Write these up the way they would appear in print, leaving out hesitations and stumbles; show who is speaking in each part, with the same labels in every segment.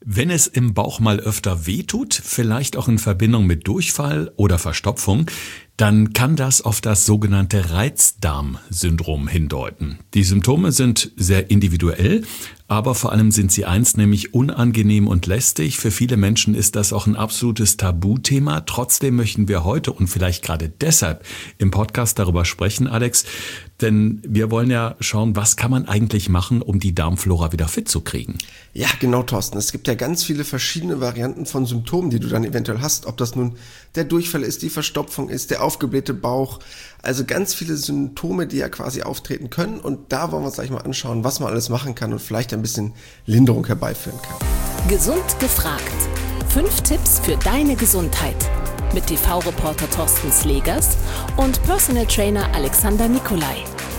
Speaker 1: Wenn es im Bauch mal öfter wehtut, vielleicht auch in Verbindung mit Durchfall oder Verstopfung, dann kann das auf das sogenannte Reizdarmsyndrom hindeuten. Die Symptome sind sehr individuell, aber vor allem sind sie eins, nämlich unangenehm und lästig. Für viele Menschen ist das auch ein absolutes Tabuthema. Trotzdem möchten wir heute und vielleicht gerade deshalb im Podcast darüber sprechen, Alex, denn wir wollen ja schauen, was kann man eigentlich machen, um die Darmflora wieder fit zu kriegen.
Speaker 2: Ja, genau, Thorsten. Es gibt ja ganz viele verschiedene Varianten von Symptomen, die du dann eventuell hast. Ob das nun der Durchfall ist, die Verstopfung ist, der aufgeblähte Bauch. Also ganz viele Symptome, die ja quasi auftreten können. Und da wollen wir uns gleich mal anschauen, was man alles machen kann und vielleicht ein bisschen Linderung herbeiführen kann.
Speaker 3: Gesund gefragt. 5 Tipps für deine Gesundheit. Mit TV-Reporter Thorsten Slegers und Personal Trainer Alexander Nikolai.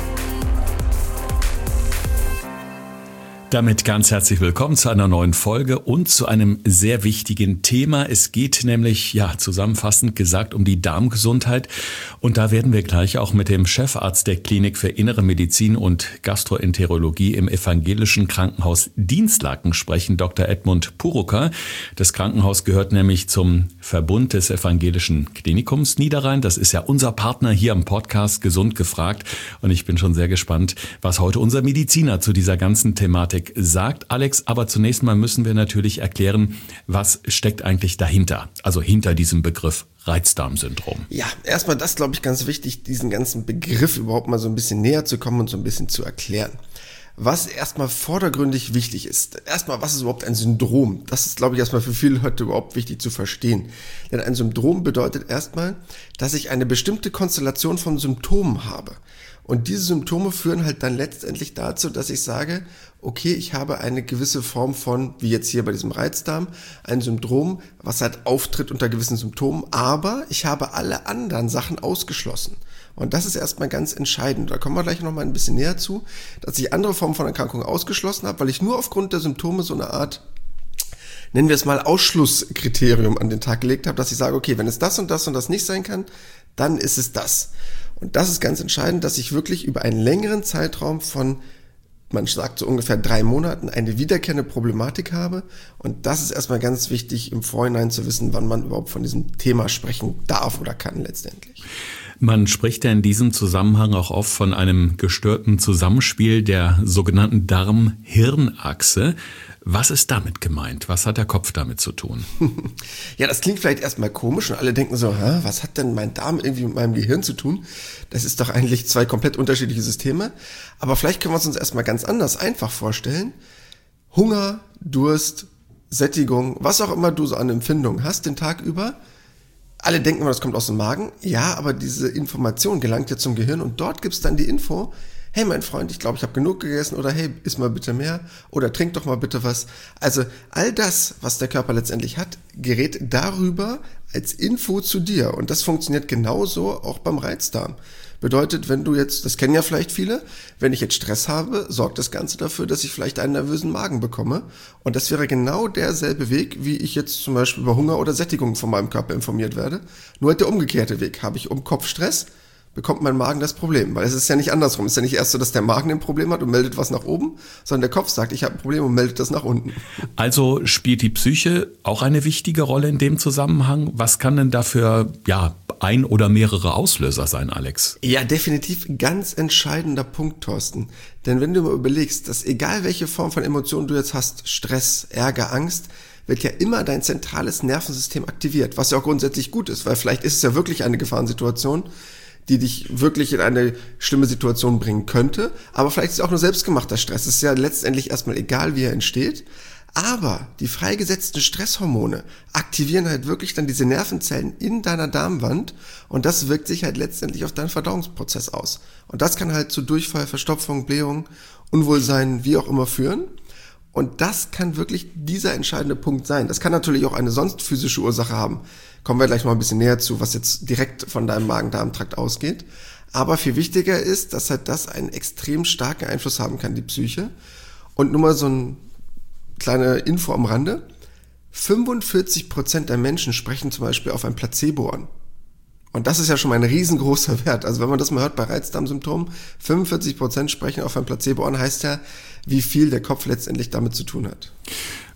Speaker 1: Damit ganz herzlich willkommen zu einer neuen Folge und zu einem sehr wichtigen Thema. Es geht nämlich, zusammenfassend gesagt, um die Darmgesundheit. Und da werden wir gleich auch mit dem Chefarzt der Klinik für Innere Medizin und Gastroenterologie im Evangelischen Krankenhaus Dinslaken sprechen, Dr. Edmund Purucker. Das Krankenhaus gehört nämlich zum Verbund des Evangelischen Klinikums Niederrhein. Das ist ja unser Partner hier im Podcast Gesund gefragt. Und ich bin schon sehr gespannt, was heute unser Mediziner zu dieser ganzen Thematik sagt. Alex, aber zunächst mal müssen wir natürlich erklären, was steckt eigentlich dahinter, also hinter diesem Begriff Reizdarmsyndrom.
Speaker 2: Ja, erstmal das, glaube ich, ganz wichtig, diesen ganzen Begriff überhaupt mal so ein bisschen näher zu kommen und so ein bisschen zu erklären. Was erstmal vordergründig wichtig ist, erstmal, was ist überhaupt ein Syndrom? Das ist, glaube ich, erstmal für viele Leute überhaupt wichtig zu verstehen. Denn ein Syndrom bedeutet erstmal, dass ich eine bestimmte Konstellation von Symptomen habe. Und diese Symptome führen halt dann letztendlich dazu, dass ich sage, okay, ich habe eine gewisse Form von, wie jetzt hier bei diesem Reizdarm, ein Syndrom, was halt auftritt unter gewissen Symptomen, aber ich habe alle anderen Sachen ausgeschlossen. Und das ist erstmal ganz entscheidend. Da kommen wir gleich nochmal ein bisschen näher zu, dass ich andere Formen von Erkrankungen ausgeschlossen habe, weil ich nur aufgrund der Symptome so eine Art, nennen wir es mal, Ausschlusskriterium an den Tag gelegt habe, dass ich sage, okay, wenn es das und das und das nicht sein kann, dann ist es das. Und das ist ganz entscheidend, dass ich wirklich über einen längeren Zeitraum von, man sagt so ungefähr 3 Monaten, eine wiederkehrende Problematik habe. Und das ist erstmal ganz wichtig, im Vorhinein zu wissen, wann man überhaupt von diesem Thema sprechen darf oder kann letztendlich.
Speaker 1: Man spricht ja in diesem Zusammenhang auch oft von einem gestörten Zusammenspiel der sogenannten Darm-Hirn-Achse. Was ist damit gemeint? Was hat der Kopf damit zu tun?
Speaker 2: Ja, das klingt vielleicht erstmal komisch und alle denken so, was hat denn mein Darm irgendwie mit meinem Gehirn zu tun? Das ist doch eigentlich 2 komplett unterschiedliche Systeme. Aber vielleicht können wir uns erstmal ganz anders einfach vorstellen. Hunger, Durst, Sättigung, was auch immer du so an Empfindungen hast den Tag über. Alle denken immer, das kommt aus dem Magen. Ja, aber diese Information gelangt ja zum Gehirn und dort gibt's dann die Info, hey mein Freund, ich glaube, ich habe genug gegessen oder hey, iss mal bitte mehr oder trink doch mal bitte was. Also all das, was der Körper letztendlich hat, gerät darüber als Info zu dir und das funktioniert genauso auch beim Reizdarm. Bedeutet, wenn du jetzt, das kennen ja vielleicht viele, wenn ich jetzt Stress habe, sorgt das Ganze dafür, dass ich vielleicht einen nervösen Magen bekomme. Und das wäre genau derselbe Weg, wie ich jetzt zum Beispiel über Hunger oder Sättigung von meinem Körper informiert werde. Nur halt der umgekehrte Weg. Habe ich Kopfstress, bekommt mein Magen das Problem. Weil es ist ja nicht andersrum. Es ist ja nicht erst so, dass der Magen ein Problem hat und meldet was nach oben, sondern der Kopf sagt, ich habe ein Problem und meldet das nach unten.
Speaker 1: Also spielt die Psyche auch eine wichtige Rolle in dem Zusammenhang? Was kann denn dafür, ein oder mehrere Auslöser sein, Alex?
Speaker 2: Ja, definitiv ganz entscheidender Punkt, Thorsten. Denn wenn du mal überlegst, dass egal welche Form von Emotionen du jetzt hast, Stress, Ärger, Angst, wird ja immer dein zentrales Nervensystem aktiviert, was ja auch grundsätzlich gut ist, weil vielleicht ist es ja wirklich eine Gefahrensituation, die dich wirklich in eine schlimme Situation bringen könnte, aber vielleicht ist es auch nur selbstgemachter Stress. Es ist ja letztendlich erstmal egal, wie er entsteht, aber die freigesetzten Stresshormone aktivieren halt wirklich dann diese Nervenzellen in deiner Darmwand und das wirkt sich halt letztendlich auf deinen Verdauungsprozess aus. Und das kann halt zu Durchfall, Verstopfung, Blähung, Unwohlsein, wie auch immer führen. Und das kann wirklich dieser entscheidende Punkt sein. Das kann natürlich auch eine sonst physische Ursache haben. Kommen wir gleich mal ein bisschen näher zu, was jetzt direkt von deinem Magen-Darm-Trakt ausgeht. Aber viel wichtiger ist, dass halt das einen extrem starken Einfluss haben kann, die Psyche. Und nur mal so ein kleine Info am Rande. 45% der Menschen sprechen zum Beispiel auf ein Placebo an. Und das ist ja schon mal ein riesengroßer Wert. Also wenn man das mal hört bei Reizdarmsymptomen, 45% sprechen auf ein Placebo an, heißt ja, wie viel der Kopf letztendlich damit zu tun hat.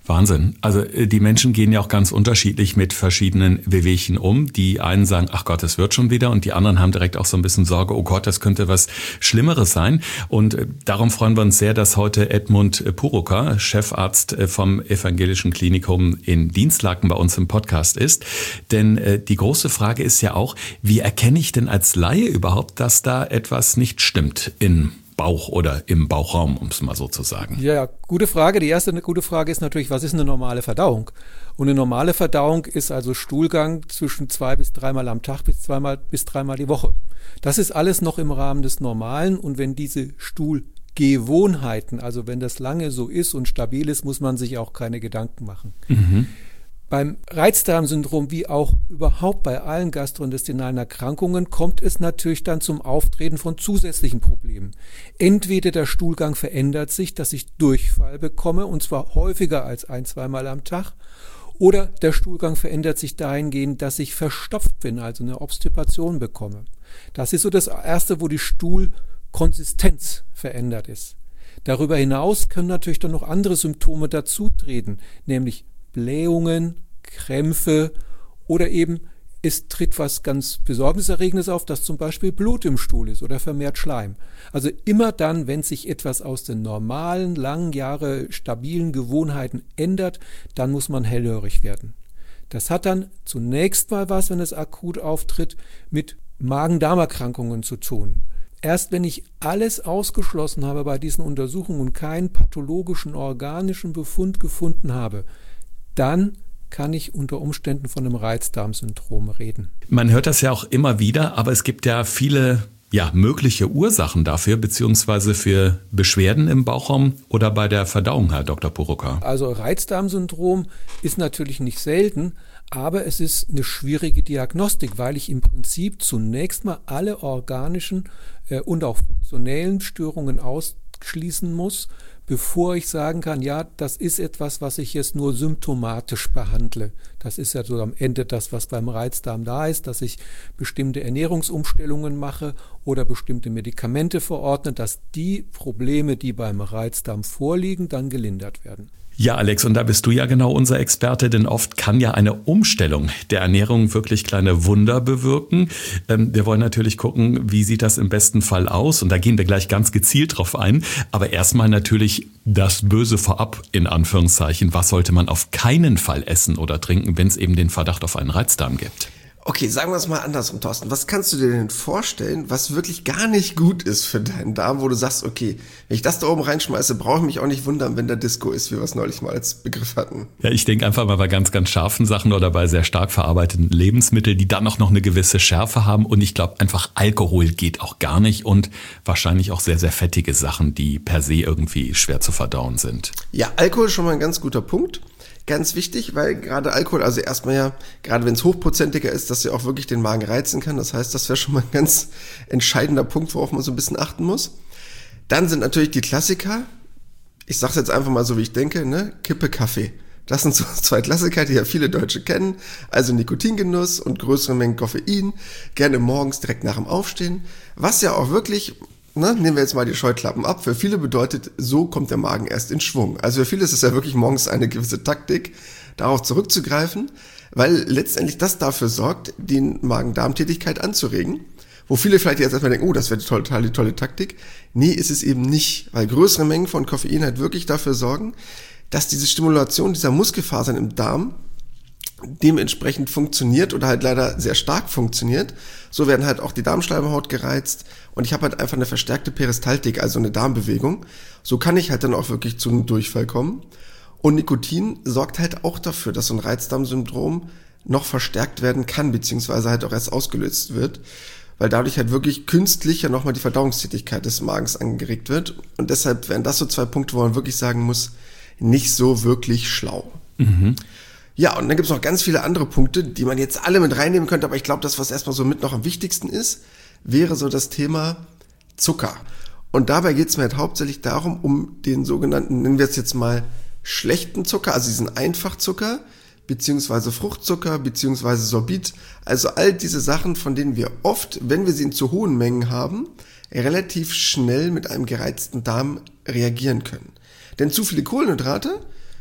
Speaker 1: Wahnsinn. Also die Menschen gehen ja auch ganz unterschiedlich mit verschiedenen Wehwehchen um. Die einen sagen, ach Gott, es wird schon wieder. Und die anderen haben direkt auch so ein bisschen Sorge, oh Gott, das könnte was Schlimmeres sein. Und darum freuen wir uns sehr, dass heute Edmund Purucker, Chefarzt vom Evangelischen Klinikum in Dinslaken, bei uns im Podcast ist. Denn die große Frage ist ja auch, wie erkenne ich denn als Laie überhaupt, dass da etwas nicht stimmt im Bauch oder im Bauchraum, um es mal so zu sagen?
Speaker 4: Ja, gute Frage. Die erste gute Frage ist natürlich, was ist eine normale Verdauung? Und eine normale Verdauung ist also Stuhlgang zwischen 2 bis 3 Mal am Tag bis 2 bis 3 Mal die Woche. Das ist alles noch im Rahmen des Normalen. Und wenn diese Stuhlgewohnheiten, also wenn das lange so ist und stabil ist, muss man sich auch keine Gedanken machen. Mhm. Beim Reizdarmsyndrom wie auch überhaupt bei allen gastrointestinalen Erkrankungen kommt es natürlich dann zum Auftreten von zusätzlichen Problemen. Entweder der Stuhlgang verändert sich, dass ich Durchfall bekomme, und zwar häufiger als 1-2 Mal am Tag, oder der Stuhlgang verändert sich dahingehend, dass ich verstopft bin, also eine Obstipation bekomme. Das ist so das Erste, wo die Stuhlkonsistenz verändert ist. Darüber hinaus können natürlich dann noch andere Symptome dazutreten, nämlich Blähungen, Krämpfe oder eben es tritt was ganz Besorgniserregendes auf, dass zum Beispiel Blut im Stuhl ist oder vermehrt Schleim. Also immer dann, wenn sich etwas aus den normalen, langen Jahre stabilen Gewohnheiten ändert, dann muss man hellhörig werden. Das hat dann zunächst mal was, wenn es akut auftritt, mit Magen-Darm-Erkrankungen zu tun. Erst wenn ich alles ausgeschlossen habe bei diesen Untersuchungen und keinen pathologischen, organischen Befund gefunden habe, dann kann ich unter Umständen von einem Reizdarmsyndrom reden.
Speaker 1: Man hört das ja auch immer wieder, aber es gibt ja viele mögliche Ursachen dafür, beziehungsweise für Beschwerden im Bauchraum oder bei der Verdauung, Herr Dr. Purucker.
Speaker 4: Also Reizdarmsyndrom ist natürlich nicht selten, aber es ist eine schwierige Diagnostik, weil ich im Prinzip zunächst mal alle organischen und auch funktionellen Störungen ausschließen muss, bevor ich sagen kann, ja, das ist etwas, was ich jetzt nur symptomatisch behandle. Das ist ja so am Ende das, was beim Reizdarm da ist, dass ich bestimmte Ernährungsumstellungen mache oder bestimmte Medikamente verordne, dass die Probleme, die beim Reizdarm vorliegen, dann gelindert werden.
Speaker 1: Ja, Alex, und da bist du ja genau unser Experte, denn oft kann ja eine Umstellung der Ernährung wirklich kleine Wunder bewirken. Wir wollen natürlich gucken, wie sieht das im besten Fall aus, und da gehen wir gleich ganz gezielt drauf ein. Aber erstmal natürlich das Böse vorab, in Anführungszeichen. Was sollte man auf keinen Fall essen oder trinken, wenn es eben den Verdacht auf einen Reizdarm gibt?
Speaker 2: Okay, sagen wir es mal andersrum, Thorsten. Was kannst du dir denn vorstellen, was wirklich gar nicht gut ist für deinen Darm, wo du sagst, okay, wenn ich das da oben reinschmeiße, brauche ich mich auch nicht wundern, wenn der Disco ist, wie wir es neulich mal als Begriff hatten.
Speaker 1: Ja, ich denke einfach mal bei ganz, ganz scharfen Sachen oder bei sehr stark verarbeiteten Lebensmitteln, die dann auch noch eine gewisse Schärfe haben. Und ich glaube, einfach Alkohol geht auch gar nicht und wahrscheinlich auch sehr, sehr fettige Sachen, die per se irgendwie schwer zu verdauen sind.
Speaker 2: Ja, Alkohol ist schon mal ein ganz guter Punkt. Ganz wichtig, weil gerade Alkohol, also erstmal ja, gerade wenn es hochprozentiger ist, dass er auch wirklich den Magen reizen kann. Das heißt, das wäre schon mal ein ganz entscheidender Punkt, worauf man so ein bisschen achten muss. Dann sind natürlich die Klassiker. Ich sag's jetzt einfach mal so, wie ich denke, ne? Kippe, Kaffee. Das sind so 2 Klassiker, die ja viele Deutsche kennen. Also Nikotingenuss und größere Mengen Koffein. Gerne morgens direkt nach dem Aufstehen. Was ja auch wirklich, nehmen wir jetzt mal die Scheuklappen ab. Für viele bedeutet, so kommt der Magen erst in Schwung. Also für viele ist es ja wirklich morgens eine gewisse Taktik, darauf zurückzugreifen, weil letztendlich das dafür sorgt, die Magen-Darm-Tätigkeit anzuregen. Wo viele vielleicht jetzt erstmal denken, oh, das wäre total die tolle Taktik. Nee, ist es eben nicht, weil größere Mengen von Koffein halt wirklich dafür sorgen, dass diese Stimulation dieser Muskelfasern im Darm dementsprechend funktioniert oder halt leider sehr stark funktioniert. So werden halt auch die Darmschleimhaut gereizt und ich habe halt einfach eine verstärkte Peristaltik, also eine Darmbewegung. So kann ich halt dann auch wirklich zu einem Durchfall kommen. Und Nikotin sorgt halt auch dafür, dass so ein Reizdarmsyndrom noch verstärkt werden kann, beziehungsweise halt auch erst ausgelöst wird, weil dadurch halt wirklich künstlich ja nochmal die Verdauungstätigkeit des Magens angeregt wird. Und deshalb wären das so 2 Punkte, wo man wirklich sagen muss, nicht so wirklich schlau. Mhm. Ja, und dann gibt's noch ganz viele andere Punkte, die man jetzt alle mit reinnehmen könnte, aber ich glaube, das, was erstmal so mit noch am wichtigsten ist, wäre so das Thema Zucker. Und dabei geht's mir halt hauptsächlich darum, um den sogenannten, nennen wir es jetzt mal, schlechten Zucker, also diesen Einfachzucker, beziehungsweise Fruchtzucker, beziehungsweise Sorbit, also all diese Sachen, von denen wir oft, wenn wir sie in zu hohen Mengen haben, relativ schnell mit einem gereizten Darm reagieren können. Denn zu viele Kohlenhydrate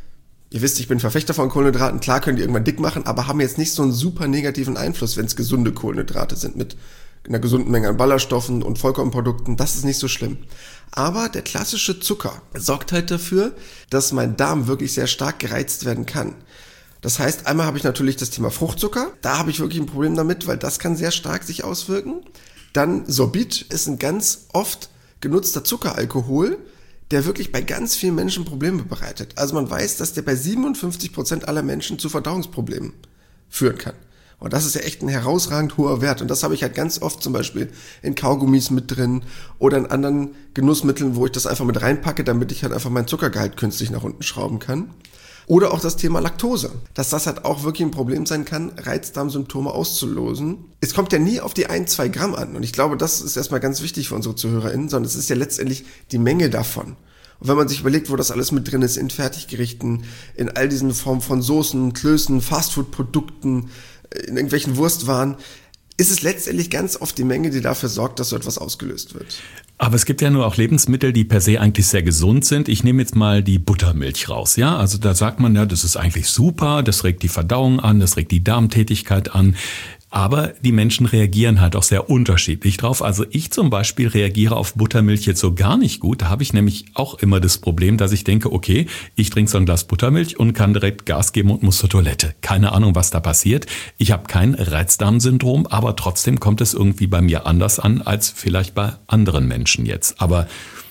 Speaker 2: Ihr wisst, ich bin Verfechter von Kohlenhydraten. Klar können die irgendwann dick machen, aber haben jetzt nicht so einen super negativen Einfluss, wenn es gesunde Kohlenhydrate sind mit einer gesunden Menge an Ballaststoffen und Vollkornprodukten. Das ist nicht so schlimm. Aber der klassische Zucker sorgt halt dafür, dass mein Darm wirklich sehr stark gereizt werden kann. Das heißt, einmal habe ich natürlich das Thema Fruchtzucker. Da habe ich wirklich ein Problem damit, weil das kann sehr stark sich auswirken. Dann Sorbit ist ein ganz oft genutzter Zuckeralkohol, der wirklich bei ganz vielen Menschen Probleme bereitet. Also man weiß, dass der bei 57% aller Menschen zu Verdauungsproblemen führen kann. Und das ist ja echt ein herausragend hoher Wert. Und das habe ich halt ganz oft zum Beispiel in Kaugummis mit drin oder in anderen Genussmitteln, wo ich das einfach mit reinpacke, damit ich halt einfach meinen Zuckergehalt künstlich nach unten schrauben kann. Oder auch das Thema Laktose, dass das halt auch wirklich ein Problem sein kann, Reizdarmsymptome auszulösen. Es kommt ja nie auf die 1-2 Gramm an. Und ich glaube, das ist erstmal ganz wichtig für unsere ZuhörerInnen, sondern es ist ja letztendlich die Menge davon. Und wenn man sich überlegt, wo das alles mit drin ist, in Fertiggerichten, in all diesen Formen von Soßen, Klößen, Fastfood-Produkten, in irgendwelchen Wurstwaren, ist es letztendlich ganz oft die Menge, die dafür sorgt, dass so etwas ausgelöst wird.
Speaker 1: Aber es gibt ja nur auch Lebensmittel, die per se eigentlich sehr gesund sind. Ich nehme jetzt mal die Buttermilch raus, ja? Also da sagt man ja, das ist eigentlich super, das regt die Verdauung an, das regt die Darmtätigkeit an. Aber die Menschen reagieren halt auch sehr unterschiedlich drauf. Also ich zum Beispiel reagiere auf Buttermilch jetzt so gar nicht gut. Da habe ich nämlich auch immer das Problem, dass ich denke, okay, ich trinke so ein Glas Buttermilch und kann direkt Gas geben und muss zur Toilette. Keine Ahnung, was da passiert. Ich habe kein Reizdarmsyndrom, aber trotzdem kommt es irgendwie bei mir anders an als vielleicht bei anderen Menschen jetzt. Aber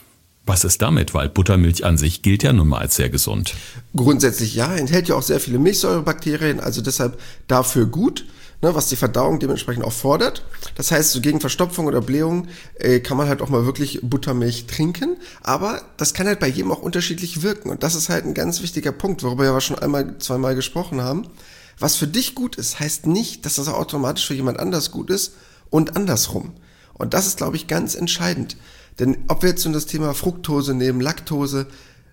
Speaker 1: was ist damit? Weil Buttermilch an sich gilt ja nun mal als sehr gesund.
Speaker 2: Grundsätzlich ja, enthält ja auch sehr viele Milchsäurebakterien, also deshalb dafür gut, was die Verdauung dementsprechend auch fordert. Das heißt, so gegen Verstopfung oder Blähung kann man halt auch mal wirklich Buttermilch trinken, aber das kann halt bei jedem auch unterschiedlich wirken und das ist halt ein ganz wichtiger Punkt, worüber wir ja schon zweimal gesprochen haben. Was für dich gut ist, heißt nicht, dass das auch automatisch für jemand anders gut ist und andersrum. Und das ist, glaube ich, ganz entscheidend. Denn ob wir jetzt das Thema Fructose nehmen, Laktose,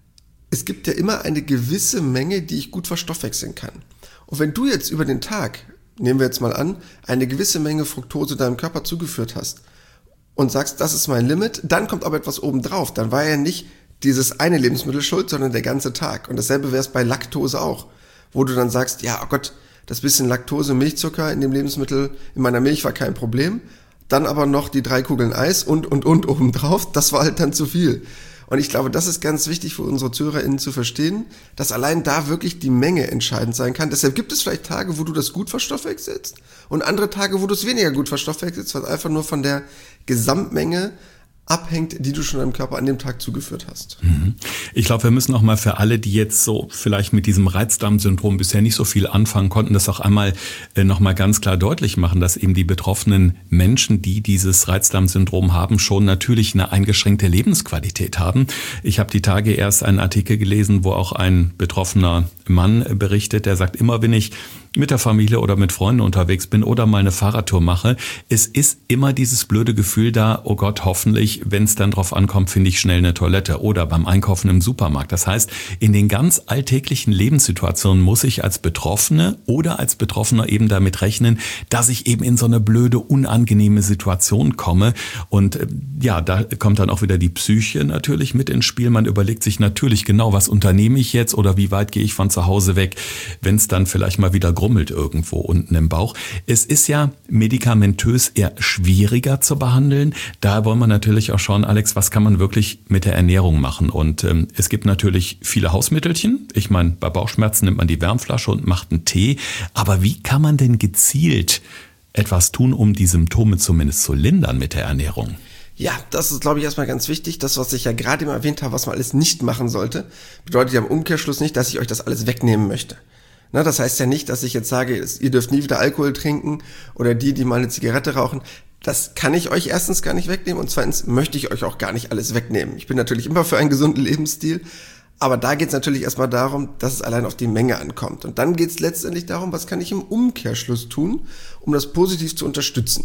Speaker 2: es gibt ja immer eine gewisse Menge, die ich gut verstoffwechseln kann. Und wenn du jetzt über den Tag, nehmen wir jetzt mal an, eine gewisse Menge Fructose deinem Körper zugeführt hast und sagst, das ist mein Limit, dann kommt aber etwas obendrauf. Dann war ja nicht dieses eine Lebensmittel schuld, sondern der ganze Tag. Und dasselbe wäre es bei Laktose auch, wo du dann sagst, ja, oh Gott, das bisschen Laktose, Milchzucker in dem Lebensmittel, in meiner Milch war kein Problem. Dann aber noch die 3 Kugeln Eis und obendrauf, das war halt dann zu viel. Und ich glaube, das ist ganz wichtig für unsere ZuhörerInnen zu verstehen, dass allein da wirklich die Menge entscheidend sein kann. Deshalb gibt es vielleicht Tage, wo du das gut verstoffwechselst und andere Tage, wo du es weniger gut verstoffwechselst, was einfach nur von der Gesamtmenge abhängt, die du schon deinem Körper an dem Tag zugeführt hast.
Speaker 1: Ich glaube, wir müssen auch mal für alle, die jetzt so vielleicht mit diesem Reizdarmsyndrom bisher nicht so viel anfangen konnten, das auch einmal noch mal ganz klar deutlich machen, dass eben die betroffenen Menschen, die dieses Reizdarmsyndrom haben, schon natürlich eine eingeschränkte Lebensqualität haben. Ich habe die Tage erst einen Artikel gelesen, wo auch ein betroffener Mann berichtet, der sagt, immer wenn ich mit der Familie oder mit Freunden unterwegs bin oder mal eine Fahrradtour mache, es ist immer dieses blöde Gefühl da, oh Gott, hoffentlich, wenn es dann drauf ankommt, finde ich schnell eine Toilette oder beim Einkaufen im Supermarkt. Das heißt, in den ganz alltäglichen Lebenssituationen muss ich als Betroffene oder als Betroffener eben damit rechnen, dass ich eben in so eine blöde, unangenehme Situation komme. Und ja, da kommt dann auch wieder die Psyche natürlich mit ins Spiel. Man überlegt sich natürlich genau, was unternehme ich jetzt oder wie weit gehe ich von zu Hause weg, wenn es dann vielleicht mal wieder grummelt irgendwo unten im Bauch. Es ist ja medikamentös eher schwieriger zu behandeln. Da wollen wir natürlich auch schauen, Alex, was kann man wirklich mit der Ernährung machen? Und es gibt natürlich viele Hausmittelchen. Ich meine, bei Bauchschmerzen nimmt man die Wärmflasche und macht einen Tee. Aber wie kann man denn gezielt etwas tun, um die Symptome zumindest zu lindern mit der Ernährung?
Speaker 2: Ja, das ist, glaube ich, erstmal ganz wichtig. Das, was ich ja gerade eben erwähnt habe, was man alles nicht machen sollte, bedeutet ja im Umkehrschluss nicht, dass ich euch das alles wegnehmen möchte. Na, das heißt ja nicht, dass ich jetzt sage, ihr dürft nie wieder Alkohol trinken oder die mal eine Zigarette rauchen. Das kann ich euch erstens gar nicht wegnehmen und zweitens möchte ich euch auch gar nicht alles wegnehmen. Ich bin natürlich immer für einen gesunden Lebensstil, aber da geht es natürlich erstmal darum, dass es allein auf die Menge ankommt. Und dann geht es letztendlich darum, was kann ich im Umkehrschluss tun, um das positiv zu unterstützen.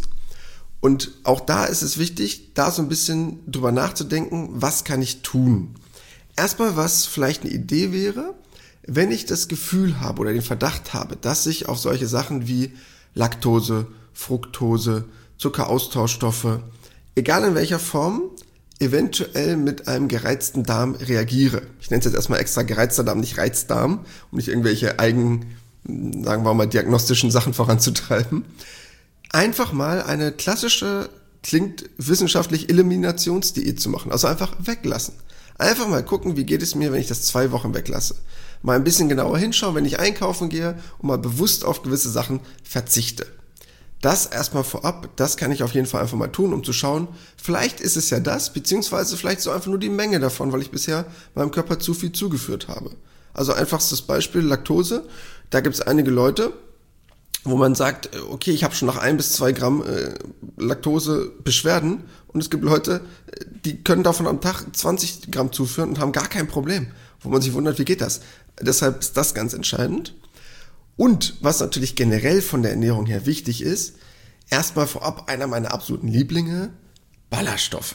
Speaker 2: Und auch da ist es wichtig, da so ein bisschen drüber nachzudenken, was kann ich tun. Erstmal, was vielleicht eine Idee wäre, wenn ich das Gefühl habe oder den Verdacht habe, dass ich auf solche Sachen wie Laktose, Fructose, Zuckeraustauschstoffe, egal in welcher Form, eventuell mit einem gereizten Darm reagiere. Ich nenne es jetzt erstmal extra gereizter Darm, nicht Reizdarm, um nicht irgendwelche sagen wir mal, diagnostischen Sachen voranzutreiben. Einfach mal eine klassische, klingt wissenschaftlich, Eliminationsdiät zu machen. Also einfach weglassen. Einfach mal gucken, wie geht es mir, wenn ich das 2 Wochen weglasse. Mal ein bisschen genauer hinschauen, wenn ich einkaufen gehe und mal bewusst auf gewisse Sachen verzichte. Das erstmal vorab, das kann ich auf jeden Fall einfach mal tun, um zu schauen, vielleicht ist es ja das, beziehungsweise vielleicht so einfach nur die Menge davon, weil ich bisher meinem Körper zu viel zugeführt habe. Also einfachstes Beispiel, Laktose. Da gibt es einige Leute, wo man sagt, okay, ich habe schon nach 1 bis 2 Gramm Laktose Beschwerden, und es gibt Leute, die können davon am Tag 20 Gramm zuführen und haben gar kein Problem, wo man sich wundert, wie geht das? Deshalb ist das ganz entscheidend. Und was natürlich generell von der Ernährung her wichtig ist, erstmal vorab einer meiner absoluten Lieblinge, Ballaststoffe.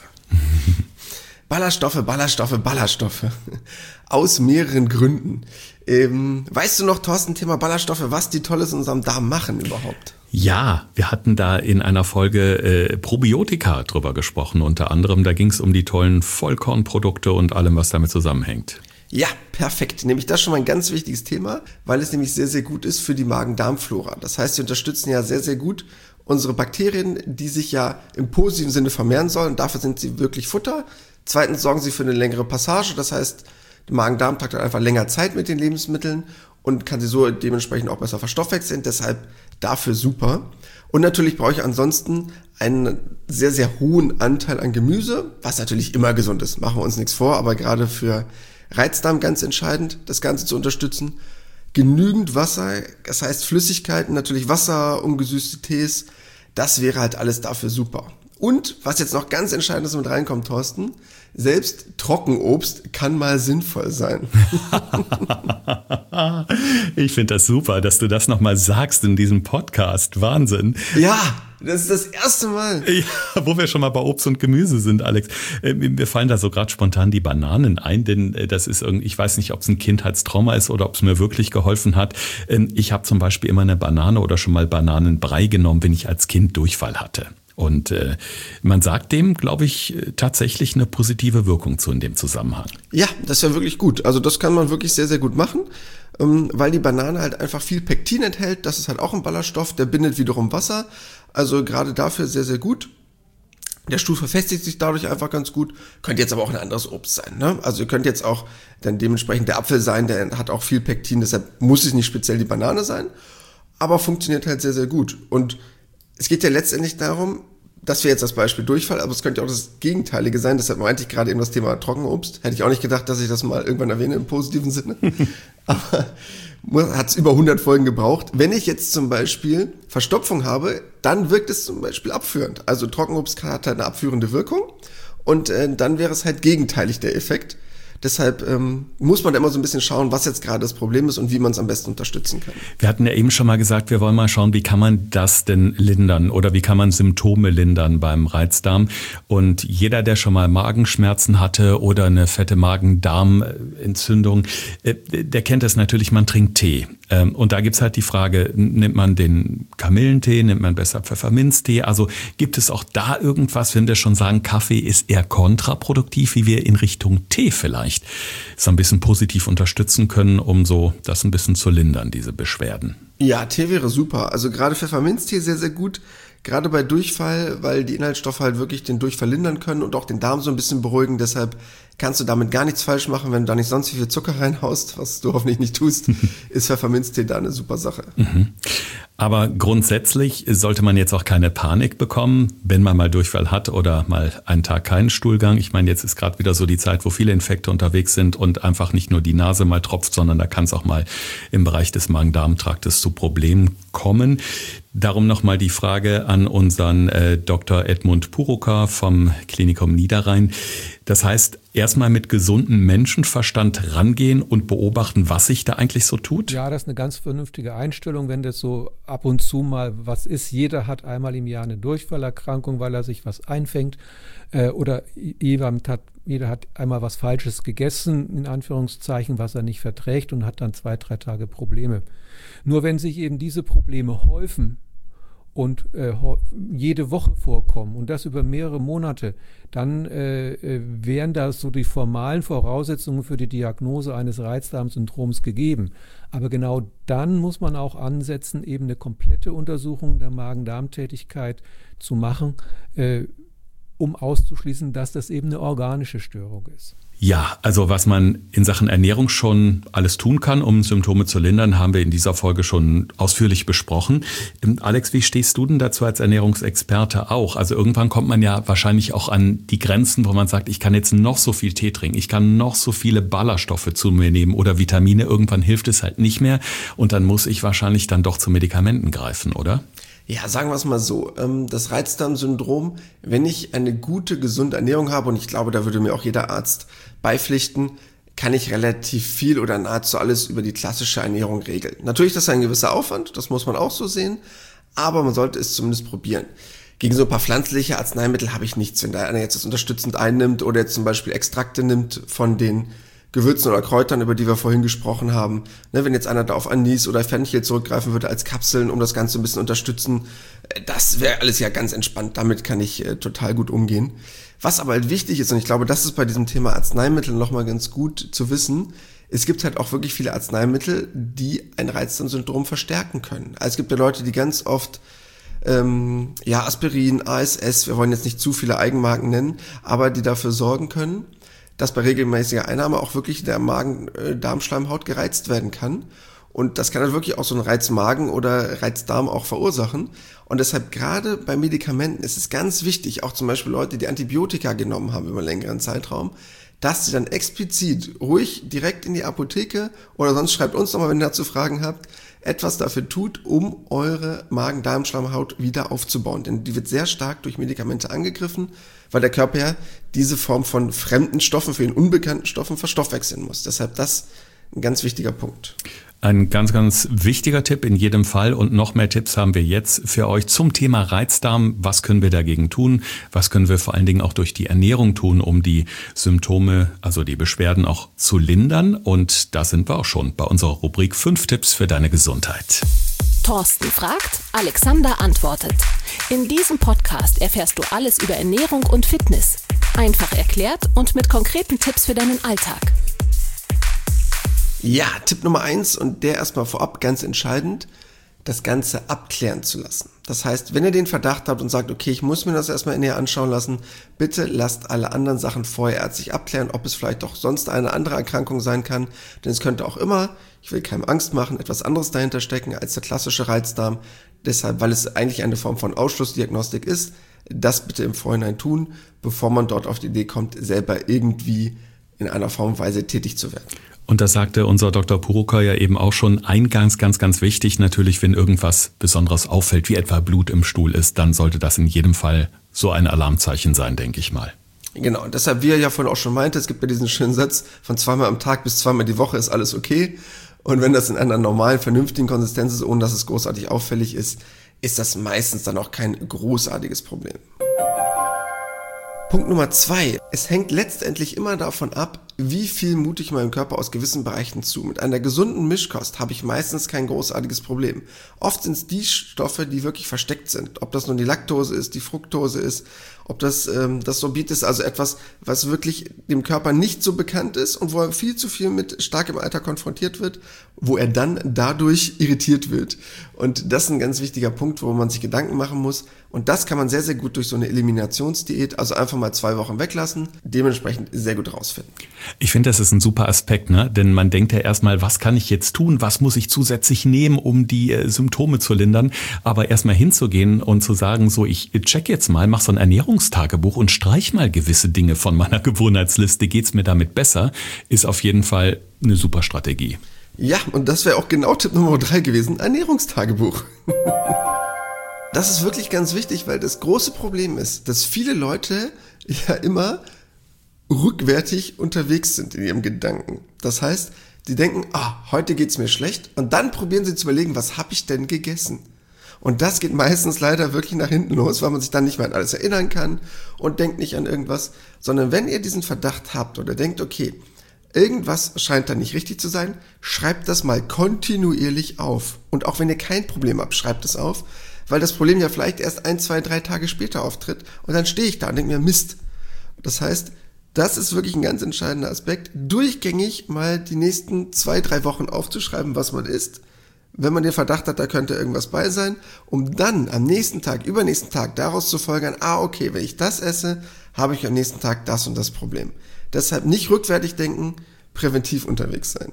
Speaker 2: Ballaststoffe. Aus mehreren Gründen. Weißt du noch, Thorsten, Thema Ballaststoffe, was die Tolles in unserem Darm machen überhaupt?
Speaker 1: Ja, wir hatten da in einer Folge Probiotika drüber gesprochen, unter anderem. Da ging es um die tollen Vollkornprodukte und allem, was damit zusammenhängt.
Speaker 2: Ja, perfekt. Nämlich das schon mal ein ganz wichtiges Thema, weil es nämlich sehr, sehr gut ist für die Magen-Darm-Flora. Das heißt, sie unterstützen ja sehr, sehr gut unsere Bakterien, die sich ja im positiven Sinne vermehren sollen. Dafür sind sie wirklich Futter. Zweitens sorgen sie für eine längere Passage. Das heißt, der Magen-Darm-Trakt hat einfach länger Zeit mit den Lebensmitteln und kann sie so dementsprechend auch besser verstoffwechseln. Deshalb dafür super. Und natürlich brauche ich ansonsten einen sehr, sehr hohen Anteil an Gemüse, was natürlich immer gesund ist. Machen wir uns nichts vor, aber gerade für Reizdarm ganz entscheidend, das Ganze zu unterstützen. Genügend Wasser, das heißt Flüssigkeiten, natürlich Wasser, ungesüßte Tees, das wäre halt alles dafür super. Und, was jetzt noch ganz Entscheidendes mit reinkommt, Thorsten, selbst Trockenobst kann mal sinnvoll sein.
Speaker 1: Ich finde das super, dass du das nochmal sagst in diesem Podcast. Wahnsinn.
Speaker 2: Ja, das ist das erste Mal.
Speaker 1: Ja, wo wir schon mal bei Obst und Gemüse sind, Alex. Mir fallen da so gerade spontan die Bananen ein, denn das ist irgendwie, ich weiß nicht, ob es ein Kindheitstrauma ist oder ob es mir wirklich geholfen hat. Ich habe zum Beispiel immer eine Banane oder schon mal Bananenbrei genommen, wenn ich als Kind Durchfall hatte. Und man sagt dem, glaube ich, tatsächlich eine positive Wirkung zu in dem Zusammenhang.
Speaker 2: Ja, das ist ja wirklich gut. Also das kann man wirklich sehr, sehr gut machen, weil die Banane halt einfach viel Pektin enthält. Das ist halt auch ein Ballaststoff, der bindet wiederum Wasser. Also gerade dafür sehr, sehr gut. Der Stuhl verfestigt sich dadurch einfach ganz gut. Könnte jetzt aber auch ein anderes Obst sein, ne? Also ihr könnt jetzt auch dann dementsprechend der Apfel sein, der hat auch viel Pektin, deshalb muss es nicht speziell die Banane sein. Aber funktioniert halt sehr, sehr gut. Und es geht ja letztendlich darum, dass wir jetzt das Beispiel Durchfall, aber es könnte auch das Gegenteilige sein. Deshalb meinte ich gerade eben das Thema Trockenobst. Hätte ich auch nicht gedacht, dass ich das mal irgendwann erwähne im positiven Sinne. Aber hat es über 100 Folgen gebraucht. Wenn ich jetzt zum Beispiel Verstopfung habe, dann wirkt es zum Beispiel abführend. Also Trockenobst hat halt eine abführende Wirkung und dann wäre es halt gegenteilig der Effekt. Deshalb muss man da immer so ein bisschen schauen, was jetzt gerade das Problem ist und wie man es am besten unterstützen kann.
Speaker 1: Wir hatten ja eben schon mal gesagt, wir wollen mal schauen, wie kann man das denn lindern oder wie kann man Symptome lindern beim Reizdarm. Und jeder, der schon mal Magenschmerzen hatte oder eine fette Magen-Darm-Entzündung, der kennt das natürlich, man trinkt Tee. Und da gibt's halt die Frage, nimmt man den Kamillentee, nimmt man besser Pfefferminztee? Also gibt es auch da irgendwas, wenn wir schon sagen, Kaffee ist eher kontraproduktiv, wie wir in Richtung Tee vielleicht so ein bisschen positiv unterstützen können, um so das ein bisschen zu lindern, diese Beschwerden?
Speaker 2: Ja, Tee wäre super. Also gerade Pfefferminztee sehr, sehr gut. Gerade bei Durchfall, weil die Inhaltsstoffe halt wirklich den Durchfall lindern können und auch den Darm so ein bisschen beruhigen. Deshalb kannst du damit gar nichts falsch machen, wenn du da nicht sonst wie viel Zucker reinhaust, was du hoffentlich nicht tust, ist Pfefferminztee da eine super Sache.
Speaker 1: Aber grundsätzlich sollte man jetzt auch keine Panik bekommen, wenn man mal Durchfall hat oder mal einen Tag keinen Stuhlgang. Ich meine, jetzt ist gerade wieder so die Zeit, wo viele Infekte unterwegs sind und einfach nicht nur die Nase mal tropft, sondern da kann es auch mal im Bereich des Magen-Darm-Traktes zu Problemen kommen. Darum nochmal die Frage an unseren Dr. Edmund Purucker vom Klinikum Niederrhein. Das heißt, erstmal mit gesundem Menschenverstand rangehen und beobachten, was sich da eigentlich so tut?
Speaker 4: Ja, das ist eine ganz vernünftige Einstellung, wenn das so ab und zu mal was ist. Jeder hat einmal im Jahr eine Durchfallerkrankung, weil er sich was einfängt oder jeder hat einmal was Falsches gegessen, in Anführungszeichen, was er nicht verträgt und hat dann 2-3 Tage Probleme. Nur wenn sich eben diese Probleme häufen und jede Woche vorkommen und das über mehrere Monate, dann wären da so die formalen Voraussetzungen für die Diagnose eines Reizdarmsyndroms gegeben. Aber genau dann muss man auch ansetzen, eben eine komplette Untersuchung der Magen-Darm-Tätigkeit zu machen, um auszuschließen, dass das eben eine organische Störung ist.
Speaker 1: Ja, also was man in Sachen Ernährung schon alles tun kann, um Symptome zu lindern, haben wir in dieser Folge schon ausführlich besprochen. Alex, wie stehst du denn dazu als Ernährungsexperte auch? Also irgendwann kommt man ja wahrscheinlich auch an die Grenzen, wo man sagt, ich kann jetzt noch so viel Tee trinken, ich kann noch so viele Ballaststoffe zu mir nehmen oder Vitamine, irgendwann hilft es halt nicht mehr und dann muss ich wahrscheinlich dann doch zu Medikamenten greifen, oder?
Speaker 2: Ja, sagen wir es mal so, das Reizdarmsyndrom, wenn ich eine gute, gesunde Ernährung habe, und ich glaube, da würde mir auch jeder Arzt beipflichten, kann ich relativ viel oder nahezu alles über die klassische Ernährung regeln. Natürlich ist das ein gewisser Aufwand, das muss man auch so sehen, aber man sollte es zumindest probieren. Gegen so ein paar pflanzliche Arzneimittel habe ich nichts. Wenn da einer jetzt das unterstützend einnimmt oder jetzt zum Beispiel Extrakte nimmt von den Gewürzen oder Kräutern, über die wir vorhin gesprochen haben. Ne, wenn jetzt einer da auf Anis oder Fenchel zurückgreifen würde als Kapseln, um das Ganze ein bisschen unterstützen, das wäre alles ja ganz entspannt. Damit kann ich total gut umgehen. Was aber halt wichtig ist, und ich glaube, das ist bei diesem Thema Arzneimittel nochmal ganz gut zu wissen, es gibt halt auch wirklich viele Arzneimittel, die ein Reizdarmsyndrom verstärken können. Also es gibt ja Leute, die ganz oft Aspirin, ASS, wir wollen jetzt nicht zu viele Eigenmarken nennen, aber die dafür sorgen können, dass bei regelmäßiger Einnahme auch wirklich der Magen-Darmschleimhaut gereizt werden kann. Und das kann dann wirklich auch so einen Reizmagen oder Reizdarm auch verursachen. Und deshalb gerade bei Medikamenten ist es ganz wichtig, auch zum Beispiel Leute, die Antibiotika genommen haben über einen längeren Zeitraum, dass sie dann explizit ruhig direkt in die Apotheke oder sonst schreibt uns nochmal, wenn ihr dazu Fragen habt, etwas dafür tut, um eure Magen-Darm-Schleimhaut wieder aufzubauen. Denn die wird sehr stark durch Medikamente angegriffen, weil der Körper ja diese Form von fremden Stoffen für ihn unbekannten Stoffen verstoffwechseln muss. Deshalb das ein ganz wichtiger Punkt.
Speaker 1: Ein ganz, ganz wichtiger Tipp in jedem Fall und noch mehr Tipps haben wir jetzt für euch zum Thema Reizdarm. Was können wir dagegen tun? Was können wir vor allen Dingen auch durch die Ernährung tun, um die Symptome, also die Beschwerden auch zu lindern? Und da sind wir auch schon bei unserer Rubrik 5 Tipps für deine Gesundheit.
Speaker 3: Thorsten fragt, Alexander antwortet. In diesem Podcast erfährst du alles über Ernährung und Fitness. Einfach erklärt und mit konkreten Tipps für deinen Alltag.
Speaker 2: Ja, Tipp Nummer 1 und der erstmal vorab ganz entscheidend, das Ganze abklären zu lassen. Das heißt, wenn ihr den Verdacht habt und sagt, okay, ich muss mir das erstmal näher anschauen lassen, bitte lasst alle anderen Sachen vorher ärztlich abklären, ob es vielleicht doch sonst eine andere Erkrankung sein kann. Denn es könnte auch immer, ich will keinem Angst machen, etwas anderes dahinter stecken als der klassische Reizdarm. Deshalb, weil es eigentlich eine Form von Ausschlussdiagnostik ist, das bitte im Vorhinein tun, bevor man dort auf die Idee kommt, selber irgendwie in einer Form und Weise tätig zu werden.
Speaker 1: Und das sagte unser Dr. Purucker ja eben auch schon eingangs, ganz, ganz wichtig. Natürlich, wenn irgendwas Besonderes auffällt, wie etwa Blut im Stuhl ist, dann sollte das in jedem Fall so ein Alarmzeichen sein, denke ich mal.
Speaker 2: Genau, und deshalb, wie er ja vorhin auch schon meinte, es gibt ja diesen schönen Satz, von 2-mal am Tag bis 2-mal die Woche ist alles okay. Und wenn das in einer normalen, vernünftigen Konsistenz ist, ohne dass es großartig auffällig ist, ist das meistens dann auch kein großartiges Problem. Punkt Nummer 2. Es hängt letztendlich immer davon ab, wie viel mute ich meinem Körper aus gewissen Bereichen zu. Mit einer gesunden Mischkost habe ich meistens kein großartiges Problem. Oft sind es die Stoffe, die wirklich versteckt sind. Ob das nun die Laktose ist, die Fructose ist, ob das das Sorbit ist, also etwas, was wirklich dem Körper nicht so bekannt ist und wo er viel zu viel mit starkem Alter konfrontiert wird, wo er dann dadurch irritiert wird. Und das ist ein ganz wichtiger Punkt, wo man sich Gedanken machen muss. Und das kann man sehr, sehr gut durch so eine Eliminationsdiät, also einfach mal 2 Wochen weglassen, dementsprechend sehr gut rausfinden.
Speaker 1: Ich finde, das ist ein super Aspekt, ne? Denn man denkt ja erstmal, was kann ich jetzt tun? Was muss ich zusätzlich nehmen, um die Symptome zu lindern? Aber erstmal hinzugehen und zu sagen, so, ich check jetzt mal, mach so ein Ernährungstagebuch und streich mal gewisse Dinge von meiner Gewohnheitsliste. Geht's mir damit besser? Ist auf jeden Fall eine super Strategie.
Speaker 2: Ja, und das wäre auch genau Tipp Nummer 3 gewesen, Ernährungstagebuch. Das ist wirklich ganz wichtig, weil das große Problem ist, dass viele Leute ja immer rückwärtig unterwegs sind in ihrem Gedanken. Das heißt, die denken, heute geht's mir schlecht und dann probieren sie zu überlegen, was habe ich denn gegessen? Und das geht meistens leider wirklich nach hinten los, weil man sich dann nicht mehr an alles erinnern kann und denkt nicht an irgendwas, sondern wenn ihr diesen Verdacht habt oder denkt, okay, Irgendwas scheint da nicht richtig zu sein. Schreibt das mal kontinuierlich auf. Und auch wenn ihr kein Problem habt, schreibt es auf, weil das Problem ja vielleicht erst 1, 2, 3 Tage später auftritt. Und dann stehe ich da und denke mir, Mist. Das heißt, das ist wirklich ein ganz entscheidender Aspekt, durchgängig mal die nächsten 2, 3 Wochen aufzuschreiben, was man isst, wenn man den Verdacht hat, da könnte irgendwas bei sein, um dann am nächsten Tag, übernächsten Tag daraus zu folgern, okay, wenn ich das esse, habe ich am nächsten Tag das und das Problem. Deshalb nicht rückwärtig denken, präventiv unterwegs sein.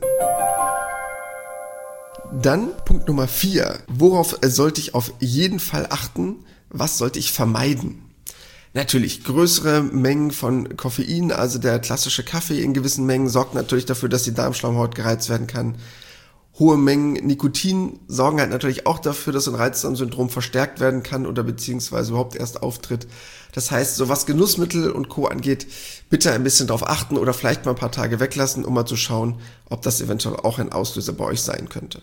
Speaker 2: Dann Punkt Nummer 4. Worauf sollte ich auf jeden Fall achten? Was sollte ich vermeiden? Natürlich, größere Mengen von Koffein, also der klassische Kaffee in gewissen Mengen, sorgt natürlich dafür, dass die Darmschleimhaut gereizt werden kann. Hohe Mengen Nikotin sorgen halt natürlich auch dafür, dass ein Reizdarmsyndrom verstärkt werden kann oder beziehungsweise überhaupt erst auftritt. Das heißt, so was Genussmittel und Co. angeht, bitte ein bisschen darauf achten oder vielleicht mal ein paar Tage weglassen, um mal zu schauen, ob das eventuell auch ein Auslöser bei euch sein könnte.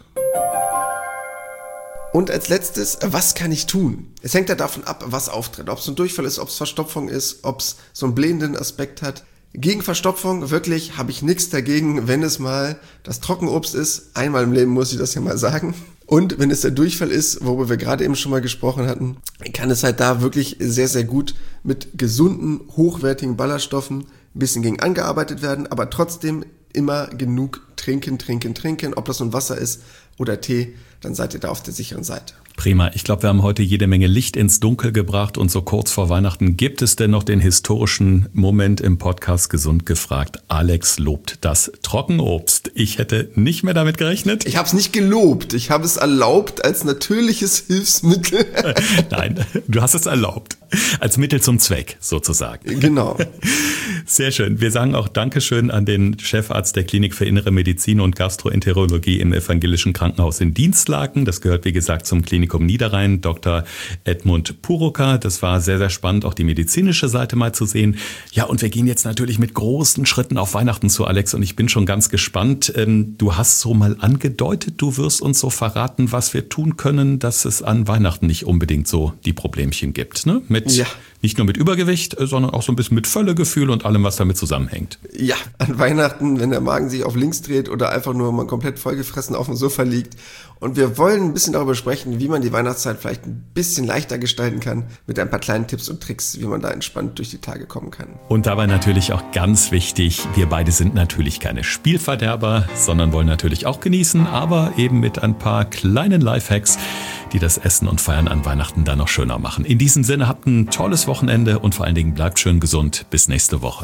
Speaker 2: Und als letztes, was kann ich tun? Es hängt ja davon ab, was auftritt. Ob es ein Durchfall ist, ob es Verstopfung ist, ob es so einen blähenden Aspekt hat. Gegen Verstopfung, wirklich, habe ich nichts dagegen, wenn es mal das Trockenobst ist. Einmal im Leben muss ich das ja mal sagen. Und wenn es der Durchfall ist, worüber wir gerade eben schon mal gesprochen hatten, kann es halt da wirklich sehr, sehr gut mit gesunden, hochwertigen Ballaststoffen ein bisschen gegen angearbeitet werden, aber trotzdem immer genug trinken. Ob das nun Wasser ist oder Tee, dann seid ihr da auf der sicheren Seite.
Speaker 1: Prima. Ich glaube, wir haben heute jede Menge Licht ins Dunkel gebracht und so kurz vor Weihnachten gibt es denn noch den historischen Moment im Podcast Gesund gefragt. Alex lobt das Trockenobst. Ich hätte nicht mehr damit gerechnet.
Speaker 2: Ich habe es nicht gelobt. Ich habe es erlaubt als natürliches Hilfsmittel.
Speaker 1: Nein, du hast es erlaubt. Als Mittel zum Zweck sozusagen.
Speaker 2: Genau.
Speaker 1: Sehr schön. Wir sagen auch Dankeschön an den Chefarzt der Klinik für Innere Medizin und Gastroenterologie im Evangelischen Krankenhaus in Dienstlaken. Das gehört, wie gesagt, zum Klinikum Niederrhein, Dr. Edmund Purucker. Das war sehr, sehr spannend, auch die medizinische Seite mal zu sehen. Ja, und wir gehen jetzt natürlich mit großen Schritten auf Weihnachten zu, Alex, und ich bin schon ganz gespannt. Du hast so mal angedeutet, du wirst uns so verraten, was wir tun können, dass es an Weihnachten nicht unbedingt so die Problemchen gibt, ne? Nicht nur mit Übergewicht, sondern auch so ein bisschen mit Völlegefühl und allem, was damit zusammenhängt.
Speaker 2: Ja, an Weihnachten, wenn der Magen sich auf links dreht oder einfach nur mal komplett vollgefressen auf dem Sofa liegt. Und wir wollen ein bisschen darüber sprechen, wie man die Weihnachtszeit vielleicht ein bisschen leichter gestalten kann, mit ein paar kleinen Tipps und Tricks, wie man da entspannt durch die Tage kommen kann.
Speaker 1: Und dabei natürlich auch ganz wichtig, wir beide sind natürlich keine Spielverderber, sondern wollen natürlich auch genießen, aber eben mit ein paar kleinen Lifehacks, die das Essen und Feiern an Weihnachten dann noch schöner machen. In diesem Sinne, habt ein tolles Wochenende und vor allen Dingen bleibt schön gesund. Bis nächste Woche.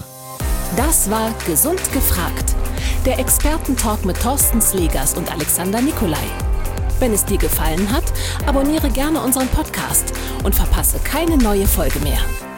Speaker 3: Das war Gesund gefragt. Der Expertentalk mit Thorsten Slegers und Alexander Nikolai. Wenn es dir gefallen hat, abonniere gerne unseren Podcast und verpasse keine neue Folge mehr.